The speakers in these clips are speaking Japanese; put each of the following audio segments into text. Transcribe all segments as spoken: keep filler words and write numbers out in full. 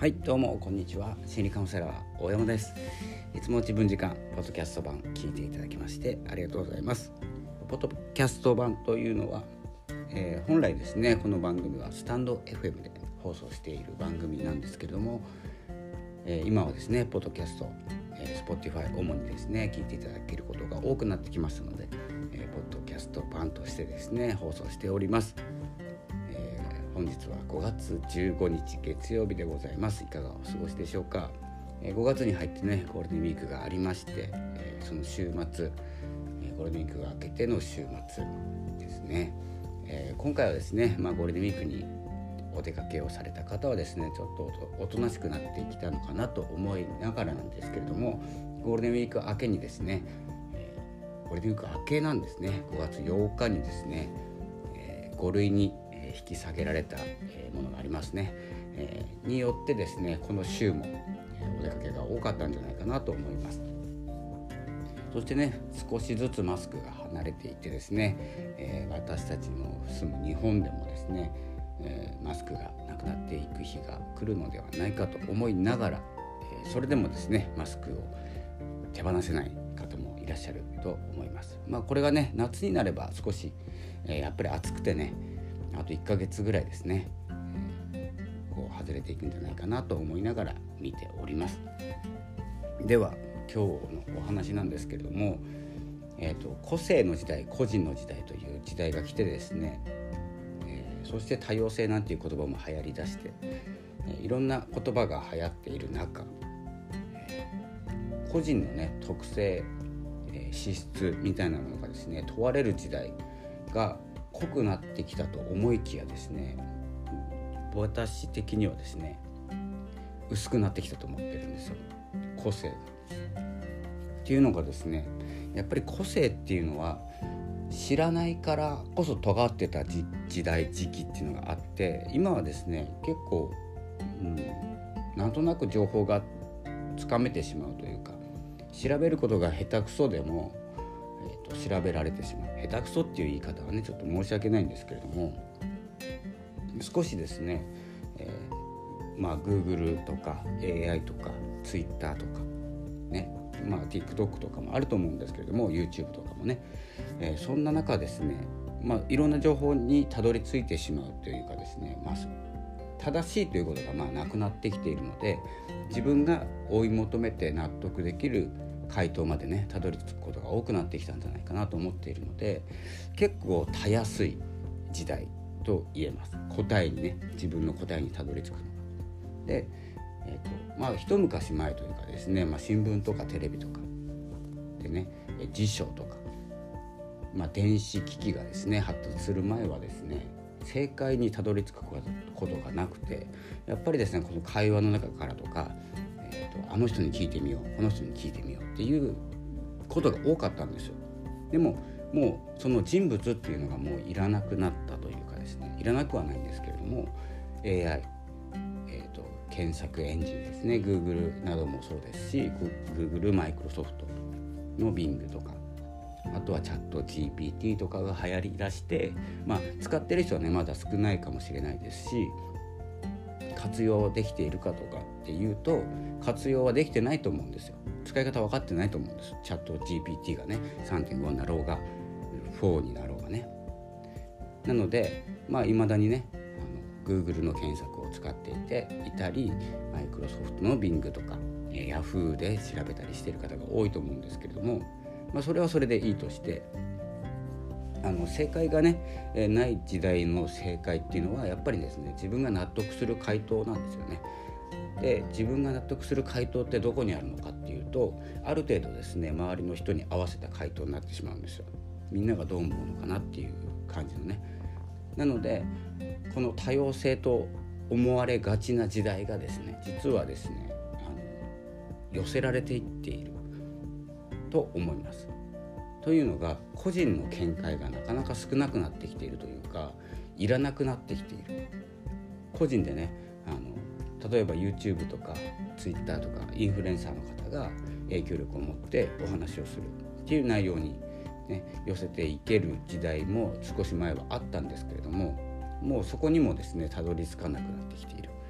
はい、どうもこんにちは。心理カウンセラー大山です。いつも自分時間ポッドキャスト版聞いていただきましてありがとうございます。ポッドキャスト版というのは、えー、本来ですねこの番組はスタンド エフエム で放送している番組なんですけれども、えー、今はですねポッドキャスト、えー、Spotify 主にですね聞いていただけることが多くなってきましたので、えー、ポッドキャスト版としてですね放送しております。本日はごがつじゅうごにち月曜日でございます。いかがお過ごしでしょうか。ごがつに入ってねゴールデンウィークがありまして、その週末ゴールデンウィークが明けての週末ですね。今回はですね、まあ、ゴールデンウィークにお出かけをされた方はですねちょっとおとなしくなってきたのかなと思いながらなんですけれども、ゴールデンウィーク明けにですねゴールデンウィーク明けなんですねごがつようかにですねご類に引き下げられたものがありますね、えー、によってですねこの週もお出かけが多かったんじゃないかなと思います。そしてね少しずつマスクが離れていてですね、えー、私たちの住む日本でもですね、えー、マスクがなくなっていく日が来るのではないかと思いながら、えー、それでもですねマスクを手放せない方もいらっしゃると思います。まあこれがね夏になれば少し、えー、やっぱり暑くてねあといっかげつぐらいですね、えー、こう外れていくんじゃないかなと思いながら見ております。では今日のお話なんですけれども、えーと、個性の時代個人の時代という時代が来てですね、えー、そして多様性なんていう言葉も流行りだして、えー、いろんな言葉が流行っている中、えー、個人のね特性、えー、資質みたいなものがですね問われる時代が濃くなってきたと思いきやですね私的にはですね薄くなってきたと思ってるんですよ。個性っていうのがですねやっぱり個性っていうのは知らないからこそ尖ってた時代時期っていうのがあって、今はですね結構、うん、なんとなく情報がつかめてしまうというか、調べることが下手くそでもえー、と調べられてしまう。下手くそっていう言い方はねちょっと申し訳ないんですけれども、少しですね、えー、まあ Google とか エーアイ とか Twitter とかね、まあ TikTok とかもあると思うんですけれども YouTube とかもね、えー、そんな中ですね、まあいろんな情報にたどり着いてしまうというかですね、まあ正しいということがまあなくなってきているので、自分が追い求めて納得できる回答までねたどり着くことが多くなってきたんじゃないかなと思っているので、結構たやすい時代と言えます。答えにね自分の答えにたどり着くのがで、えーとまあ、一昔前というかですね、まあ、新聞とかテレビとかでね辞書とか、まあ、電子機器がですね発達する前はですね正解にたどり着くことがなくて、やっぱりですねこの会話の中からとかえーと、あの人に聞いてみようこの人に聞いてみようっていうことが多かったんですよ。でももうその人物っていうのがもういらなくなったというかですね、いらなくはないんですけれども エーアイ、えーと、検索エンジンですね Google などもそうですし Google、マイクロソフトの Bing とか、あとはチャット ジーピーティー とかが流行りだして、まあ、使ってる人はねまだ少ないかもしれないですし、活用できているかとかっていうと活用はできてないと思うんですよ。使い方分かってないと思うんです。チャット ジーピーティー がね さんてんご になろうがよんになろうがね。なのでまあ未だにねあの Google の検索を使っていていたり、マイクロソフトの Bing とか Yahoo で調べたりしている方が多いと思うんですけれども、まあ、それはそれでいいとして、あの正解がね、えー、ない時代の正解っていうのはやっぱりですね自分が納得する回答なんですよね。で自分が納得する回答ってどこにあるのかっていうと、ある程度ですね周りの人に合わせた回答になってしまうんですよ。みんながどう思うのかなっていう感じのね。なのでこの多様性と思われがちな時代がですね実はですねあの寄せられていっていると思います。というのが個人の見解がなかなか少なくなってきているというか、いらなくなってきている。個人でねあの例えば YouTube とか Twitter とかインフルエンサーの方が影響力を持ってお話をするっていう内容に、ね、寄せていける時代も少し前はあったんですけれども、もうそこにもですねたどり着かなくなってきている。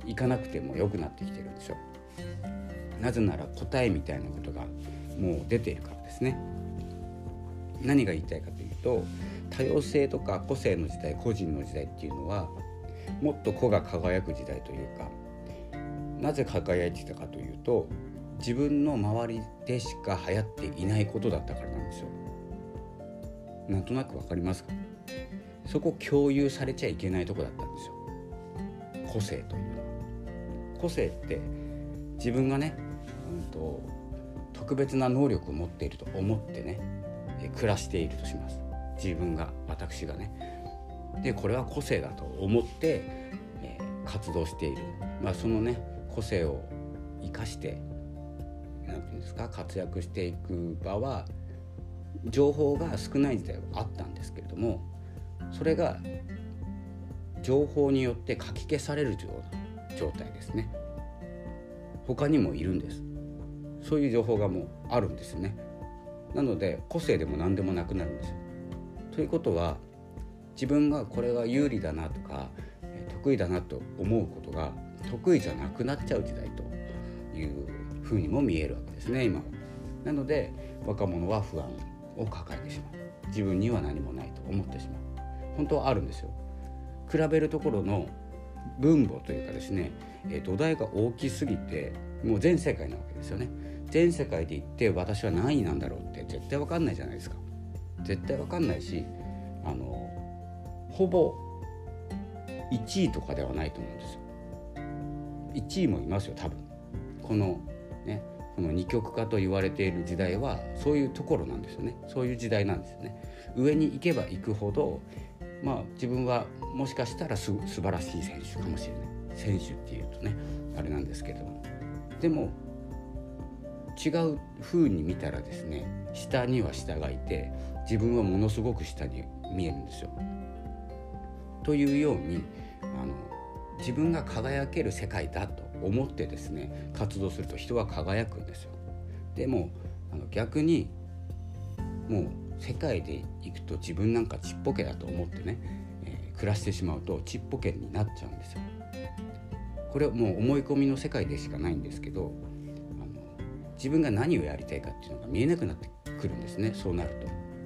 行かなくても良くなってきてるんですよ。なぜなら答えみたいなことがもう出ているからですね。何が言いたいかというと、多様性とか個性の時代、個人の時代っていうのはもっと個が輝く時代というか、なぜ輝いていたかというと、自分の周りでしか流行っていないことだったからなんですよ。なんとなくわかりますか？そこ共有されちゃいけないとこだったんですよ、個性というのは。個性って自分がね、うんと、特別な能力を持っていると思ってね、え暮らしているとします。自分が、私がね。でこれは個性だと思って、えー、活動している、まあ、そのね個性を生かしてなんていうんですか、活躍していく場は情報が少ない時代はあったんですけれども、それが情報によってかき消されるような状態ですね。他にもいるんです。そういう情報がもうあるんですよね。なので個性でも何でもなくなるんですよ。ということは、自分がこれが有利だなとか得意だなと思うことが得意じゃなくなっちゃう時代というふうにも見えるわけですね、今は。なので若者は不安を抱えてしまう。自分には何もないと思ってしまう。本当はあるんですよ。比べるところの分母というかですね、土台が大きすぎて、もう全世界なわけですよね。全世界で言って私は何位なんだろうって絶対分かんないじゃないですか。絶対分かんないし、あのほぼいちいとかではないと思うんですよ。いちいもいますよ多分。このね、この二極化と言われている時代はそういうところなんですよね。そういう時代なんですよね。上に行けば行くほど、まあ自分はもしかしたらす素晴らしい選手かもしれない。選手っていうとねあれなんですけども、でも違う風に見たらですね、下には下がいて、自分はものすごく下に見えるんですよ。というように、あの自分が輝ける世界だと思ってですね活動すると人は輝くんですよ。でもあの逆にもう世界で行くと自分なんかちっぽけだと思ってね、えー、暮らしてしまうとちっぽけになっちゃうんですよ。これはもう思い込みの世界でしかないんですけど、あの自分が何をやりたいかっていうのが見えなくなってくるんですね。そうなると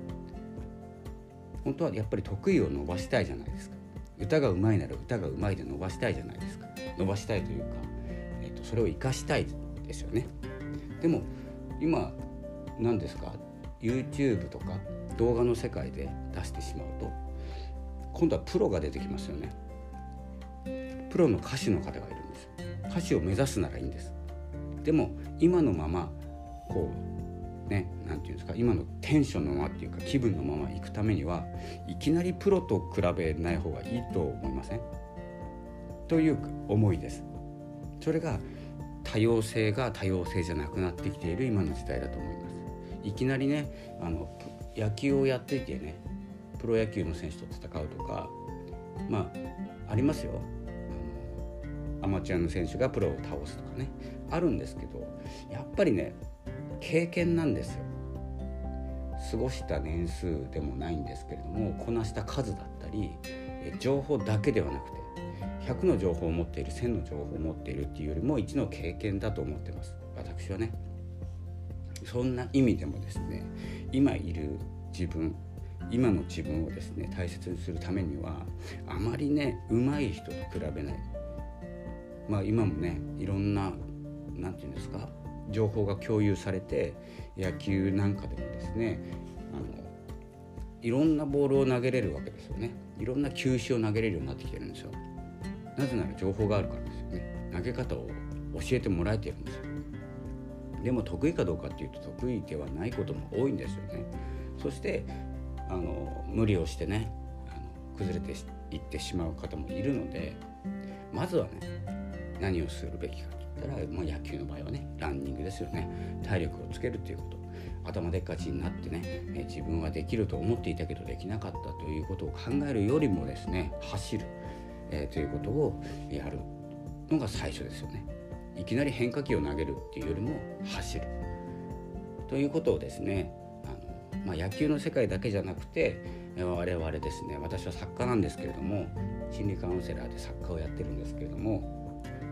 本当はやっぱり得意を伸ばしたいじゃないですか。歌がうまいなら歌がうまいで伸ばしたいじゃないですか。伸ばしたいというか、えーと、それを生かしたいですよね。でも今何ですか、 YouTube とか動画の世界で出してしまうと今度はプロが出てきますよね。プロの歌手の方がいるんですよ。歌手を目指すならいいんです。でも今のままこうね、なんていうんですか、今のテンションのままっていうか気分のまま行くためにはいきなりプロと比べない方がいいと思いません？という思いです。それが多様性が多様性じゃなくなってきている今の時代だと思います。いきなりね、あの野球をやっていてね、プロ野球の選手と戦うとか、まあありますよ。アマチュアの選手がプロを倒すとかね、あるんですけど、やっぱりね経験なんですよ。過ごした年数でもないんですけれども、こなした数だったり情報だけではなくてひゃくの情報を持っている、せんの情報を持っているっていうよりもいちの経験だと思ってます、私はね。そんな意味でもですね、今いる自分、今の自分をですね大切にするためには、あまりね上手い人と比べない。まあ今もねいろんななんていうんですか、情報が共有されて、野球なんかでもですね、あのいろんなボールを投げれるわけですよね。いろんな球種を投げれるようになってきてるんですよ。なぜなら情報があるからですよね。投げ方を教えてもらえてるんですよ。でも得意かどうかっていうと得意ではないことも多いんですよね。そしてあの無理をしてね、あの崩れていってしまう方もいるので、まずはね何をするべきかと言ったら、まあ、野球の場合はねランニングですよね。体力をつけるということ、頭でっかちになってね、え自分はできると思っていたけどできなかったということを考えるよりもですね、走る、えー、ということをやるのが最初ですよね。いきなり変化球を投げるっていうよりも走るということをですね、あの、まあ、野球の世界だけじゃなくて我々ですね、私は作家なんですけれども、心理カウンセラーで作家をやってるんですけれども、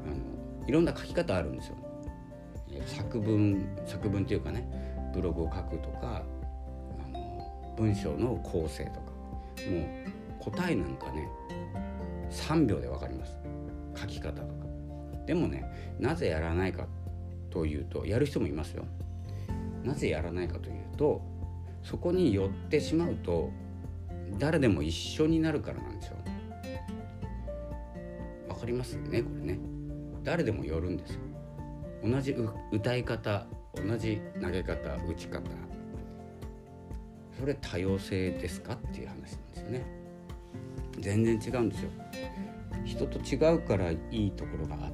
あのいろんな書き方あるんですよ。作文作文っていうかね、ブログを書くとか、あの文章の構成とか、もう答えなんかねさんびょうでわかります、書き方とか。でもね、なぜやらないかというと、やる人もいますよ。なぜやらないかというと、そこに寄ってしまうと誰でも一緒になるからなんですよ。わかりますよね、これね。誰でも寄るんですよ。同じ歌い方、同じ投げ方、打ち方、それ多様性ですかっていう話なんですよね。全然違うんですよ。人と違うからいいところがあって、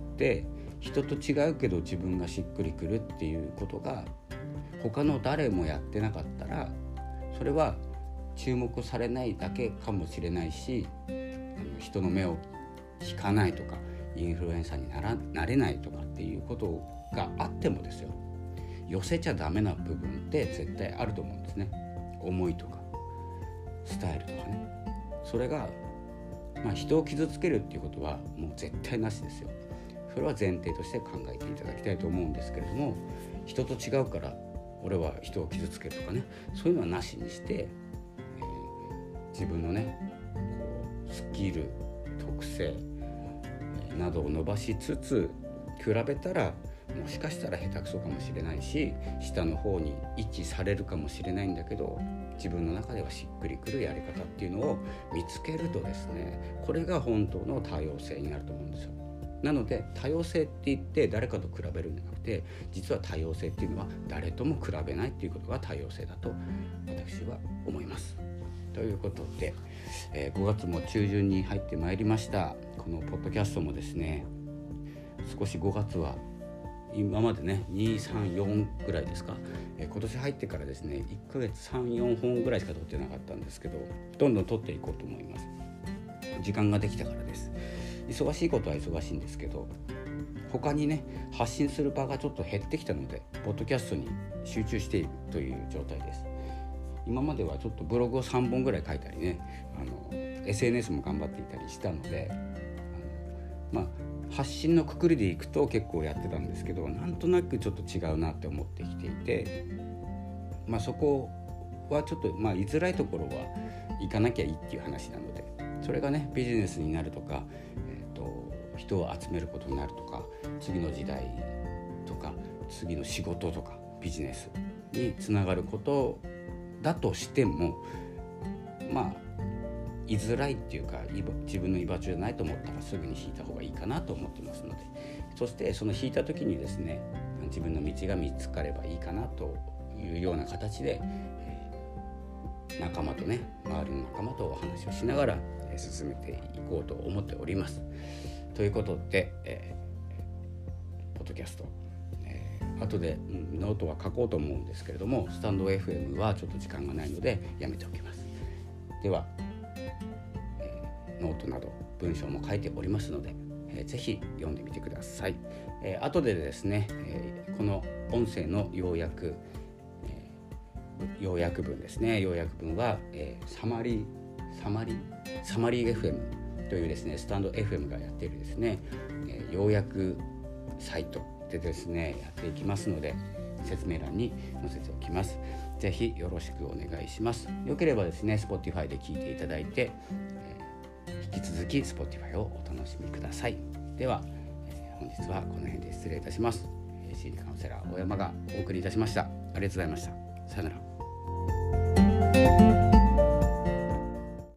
人と違うけど自分がしっくりくるっていうことが他の誰もやってなかったら、それは注目されないだけかもしれないし、人の目を引かないとか、インフルエンサーになら、なれないとかっていうことがあってもですよ、寄せちゃダメな部分って絶対あると思うんですね。思いとかスタイルとかね。それが、まあ、人を傷つけるっていうことはもう絶対なしですよ。それは前提として考えていただきたいと思うんですけれども、人と違うから俺は人を傷つけるとかね、そういうのはなしにして、えー、自分のねこうスキル、特性などを伸ばしつつ、比べたらもしかしたら下手くそかもしれないし、下の方に位置されるかもしれないんだけど、自分の中ではしっくりくるやり方っていうのを見つけるとですね、これが本当の多様性になると思うんですよ。なので多様性って言って誰かと比べるんじゃなくて、実は多様性っていうのは誰とも比べないっていうことが多様性だと私は思います。ということで、えー、ごがつも中旬に入ってまいりました。このポッドキャストもですね、少しごがつは今までねに、さん、よんぐらいですか、えー、今年入ってからですねいっかげつさん、よんほんぐらいしか撮ってなかったんですけど、どんどん撮っていこうと思います。時間ができたからです。忙しいことは忙しいんですけど、他にね発信する場がちょっと減ってきたので、ポッドキャストに集中しているという状態です。今まではちょっとブログをさんぼんぐらい書いたりね、あの エスエヌエス も頑張っていたりしたので、あのまあ発信のくくりでいくと結構やってたんですけど、なんとなくちょっと違うなって思ってきていて、まあそこはちょっとまあ言いづらいところは行かなきゃいいっていう話なので、それがねビジネスになるとか、えーと、人を集めることになるとか、次の時代とか次の仕事とかビジネスにつながることだとしても、まあ居づらいっていうか、自分の居場所じゃないと思ったらすぐに引いた方がいいかなと思ってますので、そしてその引いた時にですね、自分の道が見つかればいいかなというような形で、えー、仲間とね、周りの仲間とお話をしながら、えー、進めていこうと思っております。ということで、えー、ポッドキャスト、えー、後で、うん、ノートは書こうと思うんですけれども、スタンド エフエム はちょっと時間がないのでやめておきます。ではノートなど文章も書いておりますので、えー、ぜひ読んでみてください。えー、後でですね、えー、この音声の要約、えー、要約文ですね、要約文は、えー、サマリーサマリーサマリー エフエム というですね、スタンド エフエム がやっているですね、えー、要約サイトでですねやっていきますので、説明欄に載せておきます。ぜひよろしくお願いします。よければですね Spotify で聞いていただいて、引き続き Spotify をお楽しみください。では、えー、本日はこの辺で失礼いたします。心理カウンセラー大山がお送りいたしました。ありがとうございました。さよなら。